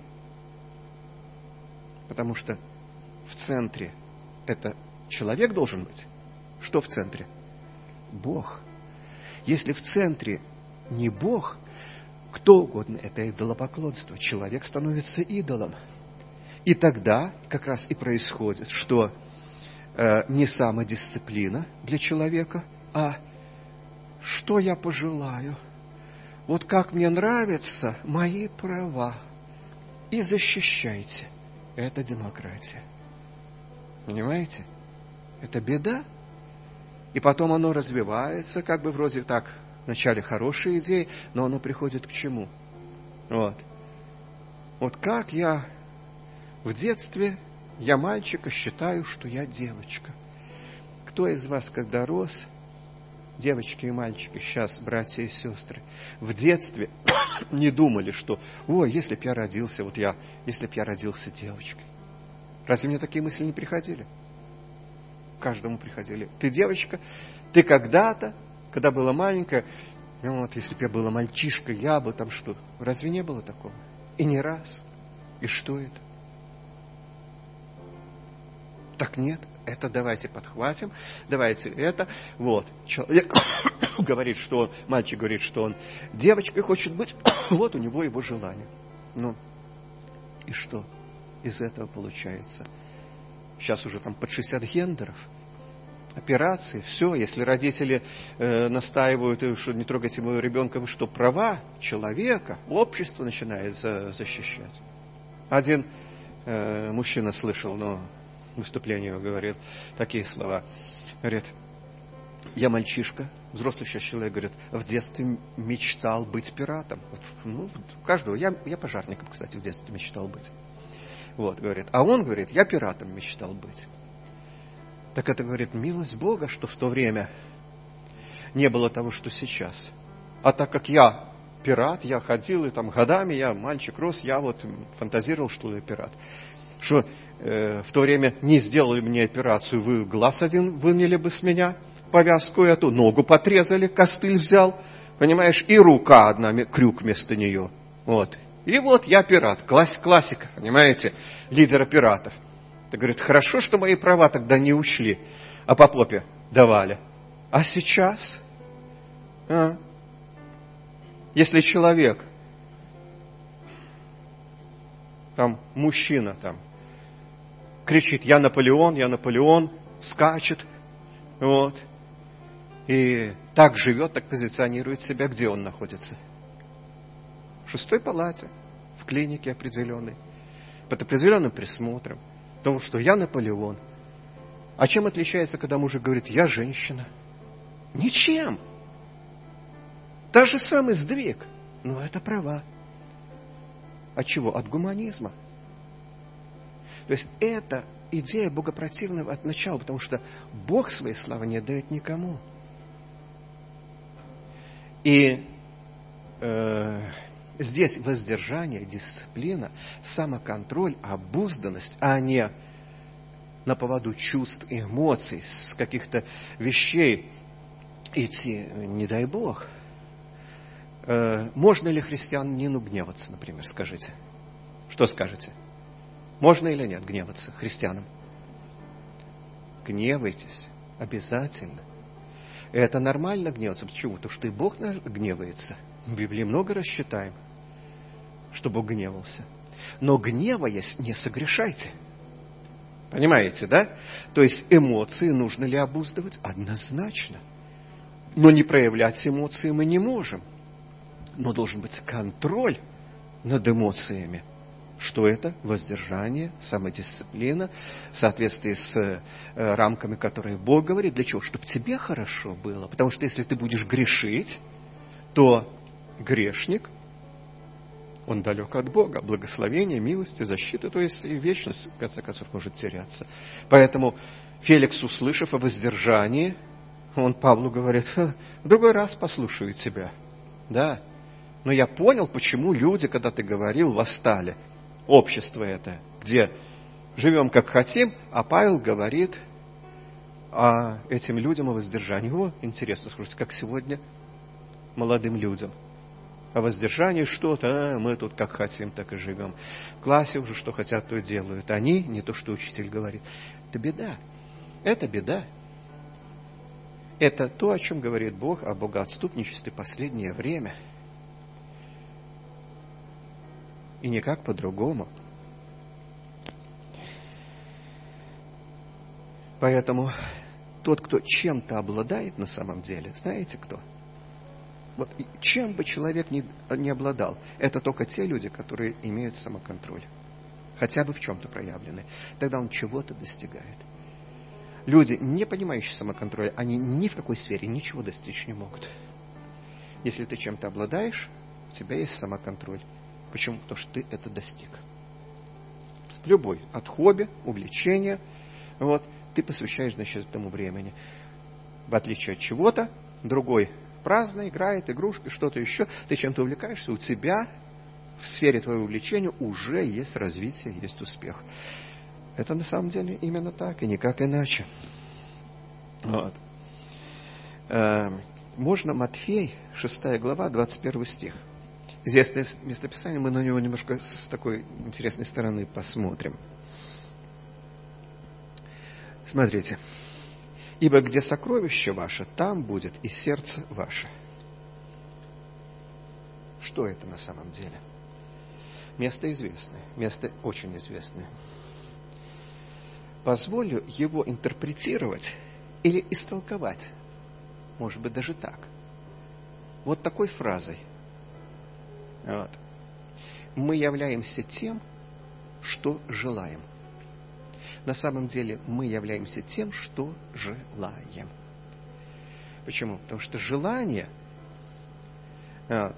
Потому что в центре это человек должен быть. Что в центре? Бог. Если в центре не Бог, кто угодно, это идолопоклонство. Человек становится идолом. И тогда как раз и происходит, что не самодисциплина для человека, а что я пожелаю. Вот как мне нравятся мои права. И защищайте. Это демократия. Понимаете? Это беда. И потом оно развивается, как бы вроде так, вначале хорошие идеи, но оно приходит к чему? Вот. Вот как я в детстве, я мальчика считаю, что я девочка. Кто из вас, когда рос, девочки и мальчики, сейчас братья и сестры, в детстве не думали, что, ой, если б я родился, если б я родился девочкой. Разве мне такие мысли не приходили? Каждому приходили. Ты девочка, ты когда-то, когда была маленькая, вот, если бы я была мальчишкой, я бы там что. Разве не было такого? И не раз. И что это? Так нет, это давайте подхватим, давайте это. Вот, человек говорит, что он, мальчик говорит, что он девочкой хочет быть, вот у него его желание. Ну, и что из этого получается? Сейчас уже там под 60 гендеров, операции, все. Если родители настаивают, что не трогайте моего ребенка, что права человека, общество начинает защищать. Один мужчина слышал, выступление говорит такие слова. Говорит, я мальчишка, взрослый сейчас человек, говорит, в детстве мечтал быть пиратом. У каждого. Я пожарником, кстати, в детстве мечтал быть. Вот, говорит. А он говорит, я пиратом мечтал быть. Так это, говорит, милость Бога, что в то время не было того, что сейчас. А так как я пират, я ходил, и там годами, я мальчик рос, я вот фантазировал, что я пират. Что в то время не сделали мне операцию, вы глаз один выняли бы с меня, повязку эту, ногу подрезали, костыль взял, понимаешь, и рука одна, крюк вместо нее. Вот. И вот я пират, классика, понимаете, лидера пиратов. Ты говорит, хорошо, что мои права тогда не учли, а по попе давали. А сейчас? Если человек, там, мужчина, там, кричит, я Наполеон, скачет, вот, и так живет, так позиционирует себя, где он находится? В 6-й палате, в клинике определенной, под определенным присмотром, потому что я Наполеон. А чем отличается, когда мужик говорит, я женщина? Ничем. Та же самый сдвиг, но это права. От чего? От гуманизма. То есть это идея богопротивного от начала, потому что Бог своей славы не дает никому. И здесь воздержание, дисциплина, самоконтроль, обузданность, а не на поводу чувств, эмоций, с каких-то вещей идти, не дай Бог. Можно ли христианину гневаться, например, скажите? Что скажете? Можно или нет гневаться христианам? Гневайтесь, обязательно. Это нормально гневаться. Почему? Потому что и Бог гневается. В Библии много раз читаем, что Бог гневался. Но гневаясь, не согрешайте. Понимаете, да? То есть эмоции нужно ли обуздывать? Однозначно. Но не проявлять эмоции мы не можем. Но должен быть контроль над эмоциями. Что это? Воздержание, самодисциплина, в соответствии с рамками, которые Бог говорит. Для чего? Чтобы тебе хорошо было. Потому что если ты будешь грешить, то грешник, он далек от Бога. Благословение, милости, защита, то есть и вечность, в конце концов, может теряться. Поэтому Феликс, услышав о воздержании, он Павлу говорит, в другой раз послушаю тебя. Да. Но я понял, почему люди, когда ты говорил, восстали. Общество это, где живем как хотим, а Павел говорит этим людям о воздержании. О, интересно, слушайте, как сегодня молодым людям. О воздержании что-то, мы тут как хотим, так и живем. В классе уже что хотят, то и делают. Они, не то, что учитель говорит. Это беда. Это беда. Это то, о чем говорит Бог, о богоотступничестве последнее время. И никак по-другому. Поэтому тот, кто чем-то обладает на самом деле, знаете кто? Вот чем бы человек не обладал, это только те люди, которые имеют самоконтроль. Хотя бы в чем-то проявлены. Тогда он чего-то достигает. Люди, не понимающие самоконтроля, они ни в какой сфере ничего достичь не могут. Если ты чем-то обладаешь, у тебя есть самоконтроль. Почему? Потому что ты это достиг. Любой. От хобби, увлечения. Вот, ты посвящаешь, значит, этому времени. В отличие от чего-то, другой праздно играет, игрушки, что-то еще. Ты чем-то увлекаешься, у тебя в сфере твоего увлечения уже есть развитие, есть успех. Это на самом деле именно так, и никак иначе. Вот. Можно Матфей, 6 глава, 21 стих. Известное местописание, мы на него немножко с такой интересной стороны посмотрим. Смотрите. «Ибо где сокровище ваше, там будет и сердце ваше». Что это на самом деле? Место известное, место очень известное. Позволю его интерпретировать или истолковать, может быть, даже так. Вот такой фразой. Вот. Мы являемся тем, что желаем. На самом деле мы являемся тем, что желаем. Почему? Потому что желание, вот,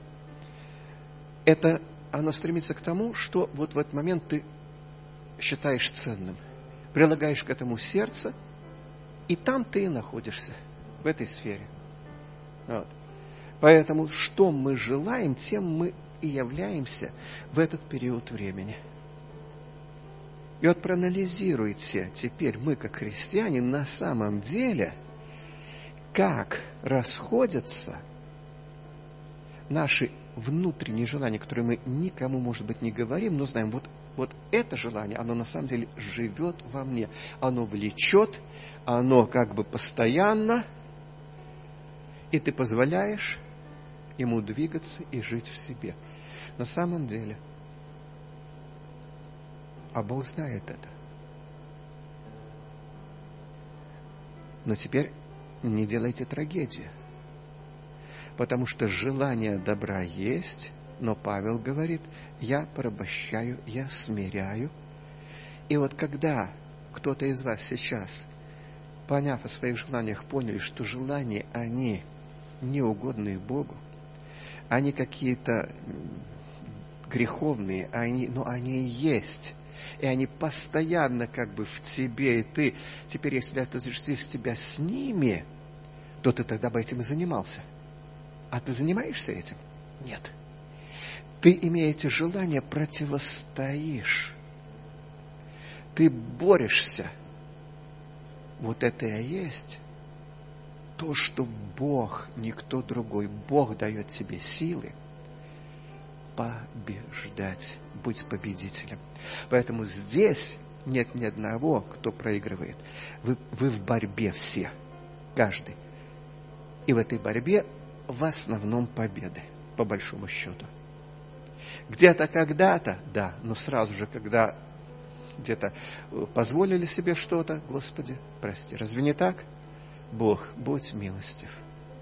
это оно стремится к тому, что вот в этот момент ты считаешь ценным. Прилагаешь к этому сердце, и там ты и находишься, в этой сфере. Вот. Поэтому, что мы желаем, тем мы и являемся в этот период времени. И вот проанализируйте теперь мы, как христиане, на самом деле, как расходятся наши внутренние желания, которые мы никому, может быть, не говорим, но знаем, вот это желание, оно на самом деле живет во мне. Оно влечет, оно как бы постоянно, и ты позволяешь ему двигаться и жить в себе. На самом деле. А Бог знает это. Но теперь не делайте трагедию. Потому что желание добра есть, но Павел говорит, я порабощаю, я смиряю. И вот когда кто-то из вас сейчас, поняв о своих желаниях, поняли, что желания, они неугодные Богу, они какие-то греховные, но они и есть. И они постоянно как бы в тебе, и ты теперь, если это здесь тебя с ними, то ты тогда бы этим и занимался. А ты занимаешься этим? Нет. Ты, имея эти желания, противостоишь. Ты борешься. Вот это и есть то, что Бог, никто другой. Бог дает тебе силы побеждать, быть победителем. Поэтому здесь нет ни одного, кто проигрывает. Вы в борьбе все, каждый. И в этой борьбе в основном победы, по большому счету. Где-то когда-то, да, но сразу же, когда где-то позволили себе что-то, Господи, прости. Разве не так? Бог, будь милостив.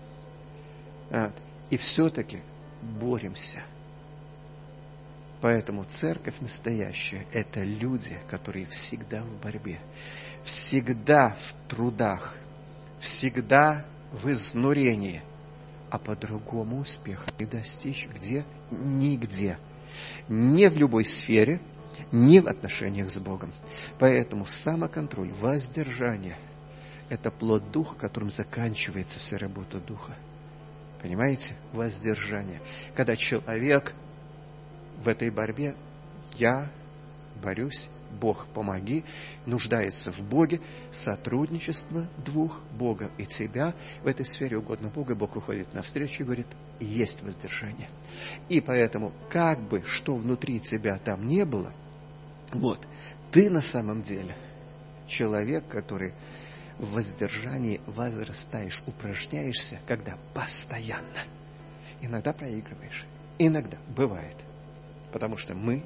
И все-таки боремся. Поэтому церковь настоящая – это люди, которые всегда в борьбе, всегда в трудах, всегда в изнурении, а по-другому успеха не достичь где? Нигде. Не в любой сфере, не в отношениях с Богом. Поэтому самоконтроль, воздержание – это плод Духа, которым заканчивается вся работа Духа. Понимаете? Воздержание. Когда человек в этой борьбе, я борюсь, Бог помоги, нуждается в Боге, сотрудничество двух, Бога и тебя, в этой сфере угодно Богу, Бог выходит навстречу и говорит, есть воздержание. И поэтому, как бы, что внутри тебя там не было, ты на самом деле человек, который в воздержании возрастаешь, упражняешься, когда постоянно. Иногда проигрываешь, иногда бывает. Потому что мы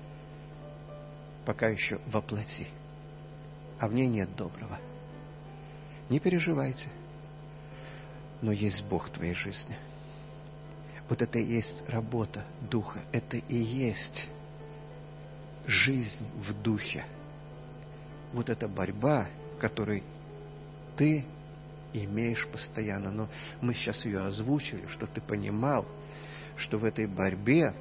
пока еще во плоти, а в ней нет доброго. Не переживайте, но есть Бог в твоей жизни. Вот это и есть работа Духа, это и есть жизнь в Духе. Вот эта борьба, которой ты имеешь постоянно. Но мы сейчас ее озвучили, чтобы ты понимал, что в этой борьбе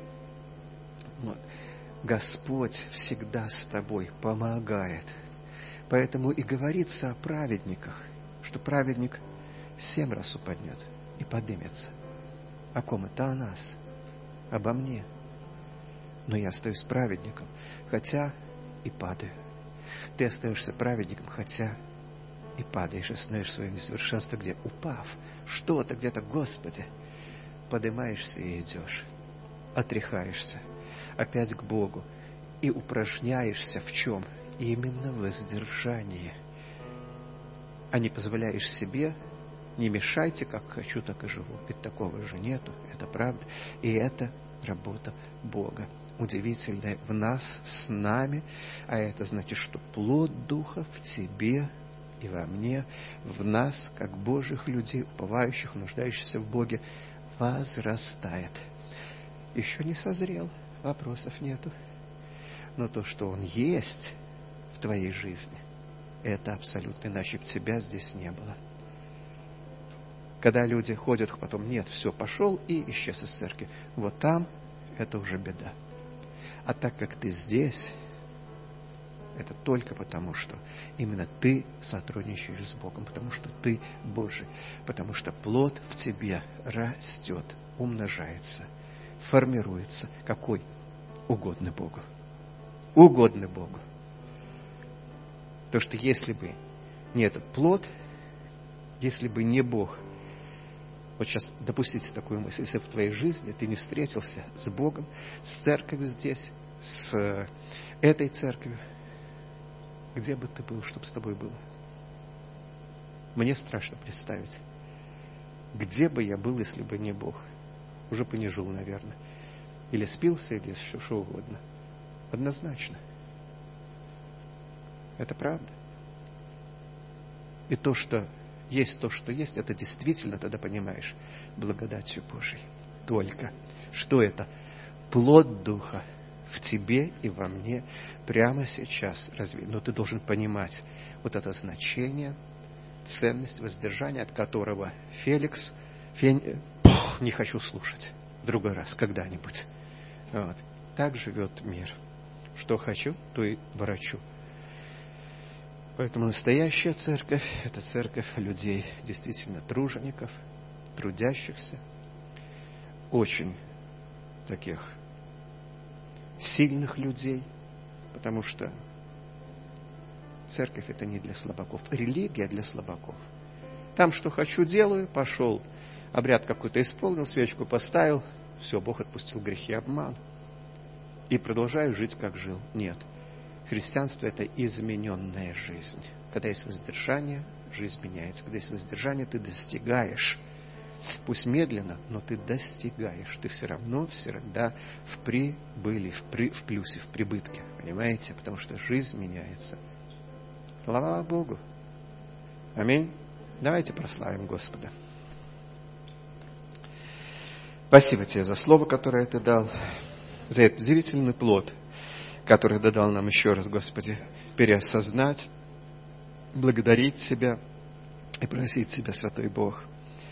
Господь всегда с тобой помогает. Поэтому и говорится о праведниках, что праведник 7 раз упадет и поднимется. О ком это? О нас, обо мне. Но я остаюсь праведником, хотя и падаю. Ты остаешься праведником, хотя и падаешь, и становишься в своем несовершенстве, где, упав, что-то где-то, Господи, поднимаешься и идешь, отряхаешься опять к Богу и упражняешься в чем? Именно в воздержании. А не позволяешь себе, не мешайте, как хочу, так и живу. Ведь такого же нету, это правда. И это работа Бога. Удивительная в нас, с нами. А это значит, что плод Духа в тебе и во мне, в нас, как Божьих людей, уповающих, нуждающихся в Боге, возрастает. Еще не созрел. Вопросов нету. Но то, что Он есть в твоей жизни, это абсолютно, иначе бы тебя здесь не было. Когда люди ходят, потом нет, все, пошел и исчез из церкви. Вот там это уже беда. А так как ты здесь, это только потому, что именно ты сотрудничаешь с Богом, потому что ты Божий, потому что плод в тебе растет, умножается, формируется. Какой? Угодный Богу. Угодный Богу. Потому что если бы не этот плод, если бы не Бог, вот сейчас допустите такую мысль, если в твоей жизни ты не встретился с Богом, с церковью здесь, с этой церковью, где бы ты был, что бы с тобой было? Мне страшно представить. Где бы я был, если бы не Бог? Уже бы не жил, наверное. Или спился, или что угодно. Однозначно. Это правда. И то, что есть, это действительно, тогда понимаешь, благодатью Божией. Только. Что это? Плод Духа в тебе и во мне прямо сейчас развит. Но ты должен понимать вот это значение, ценность воздержания, от которого не хочу слушать. В другой раз, когда-нибудь. Вот. Так живет мир. Что хочу, то и ворочу. Поэтому настоящая церковь – это церковь людей, действительно тружеников, трудящихся, очень таких сильных людей, потому что церковь – это не для слабаков, религия для слабаков. Там, что хочу, делаю, пошел, обряд какой-то исполнил, свечку поставил, все, Бог отпустил грехи и обман. И продолжаю жить, как жил. Нет. Христианство – это измененная жизнь. Когда есть воздержание, жизнь меняется. Когда есть воздержание, ты достигаешь. Пусть медленно, но ты достигаешь. Ты все равно всегда в прибыли, в плюсе, в прибытке. Понимаете? Потому что жизнь меняется. Слава Богу. Аминь. Давайте прославим Господа. Спасибо тебе за слово, которое ты дал, за этот удивительный плод, который ты дал нам еще раз, Господи, переосознать, благодарить Тебя и просить Тебя, Святой Бог.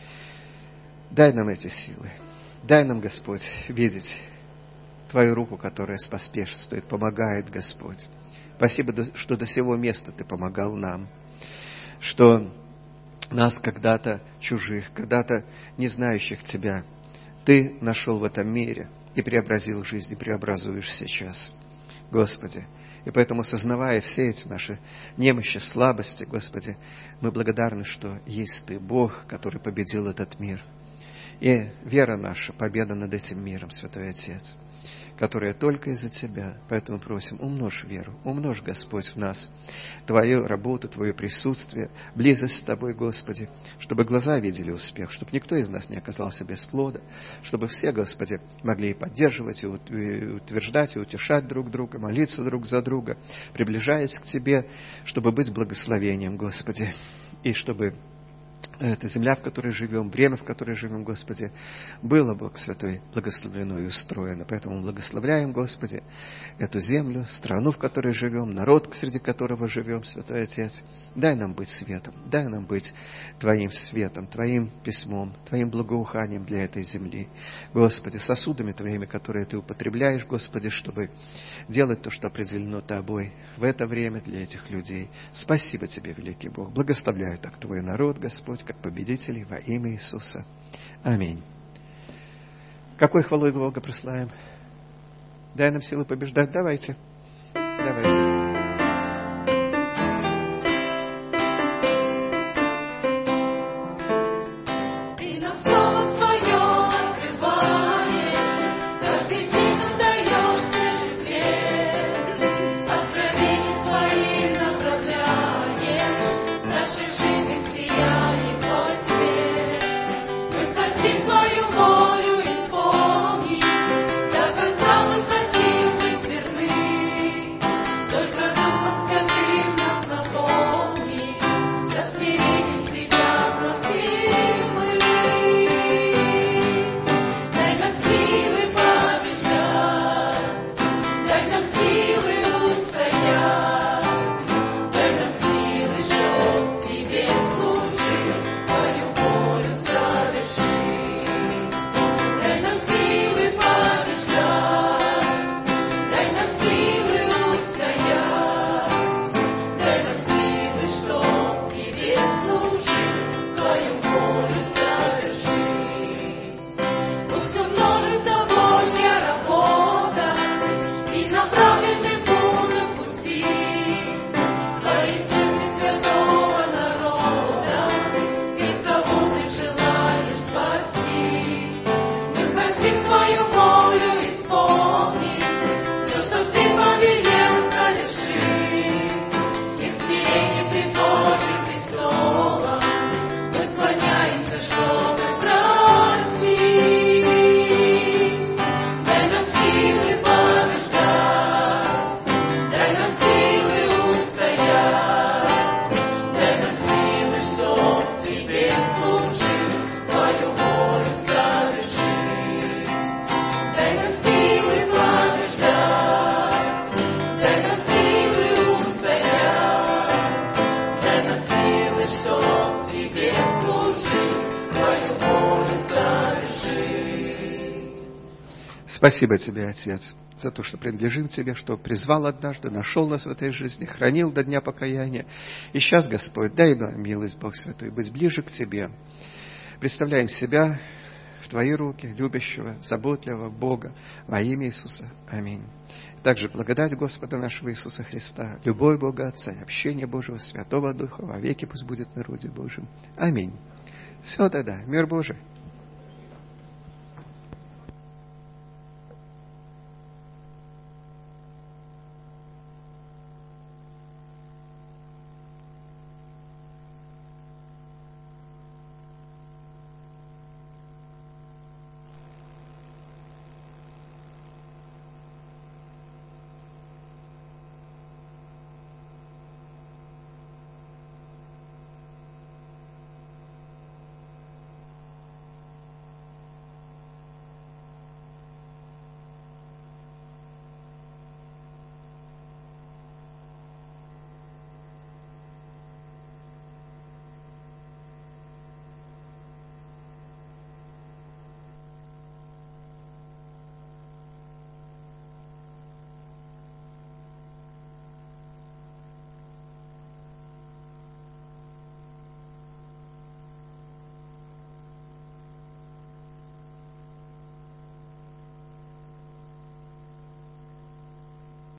Дай нам эти силы. Дай нам, Господь, видеть Твою руку, которая споспешствует, помогает, Господь. Спасибо, что до сего места Ты помогал нам, что нас когда-то чужих, когда-то не знающих Тебя, Ты нашел в этом мире и преобразил жизнь, и преобразуешь сейчас, Господи. И поэтому, осознавая все эти наши немощи, слабости, Господи, мы благодарны, что есть Ты, Бог, который победил этот мир. И вера наша, победа над этим миром, Святой Отец, которая только из-за Тебя. Поэтому просим, умножь веру, умножь, Господь, в нас Твою работу, Твое присутствие, близость с Тобой, Господи, чтобы глаза видели успех, чтобы никто из нас не оказался без плода, чтобы все, Господи, могли и поддерживать, и утверждать, и утешать друг друга, молиться друг за друга, приближаясь к Тебе, чтобы быть благословением, Господи, и чтобы эта земля, в которой живем, время, в которой живем, Господи, было, Бог Святой, благословлено и устроено. Поэтому благословляем, Господи, эту землю, страну, в которой живем, народ, среди которого живем, Святой Отец. Дай нам быть светом, дай нам быть Твоим светом, Твоим письмом, Твоим благоуханием для этой земли. Господи, сосудами Твоими, которые Ты употребляешь, Господи, чтобы делать то, что определено Тобой в это время для этих людей. Спасибо Тебе, великий Бог. Благословляю так Твой народ, Господь, как победителей во имя Иисуса. Аминь. Какой хвалой Бога прославим? Дай нам силы побеждать. Давайте. Только Спасибо Тебе, Отец, за то, что принадлежим Тебе, что призвал однажды, нашел нас в этой жизни, хранил до дня покаяния. И сейчас, Господь, дай нам милость, Бог Святой, быть ближе к Тебе. Представляем себя в Твои руки, любящего, заботливого Бога, во имя Иисуса. Аминь. Также благодать Господа нашего Иисуса Христа, любовь Бога Отца, общение Божьего Святого Духа во веки пусть будет в народе Божьем. Аминь. Все тогда. Мир Божий.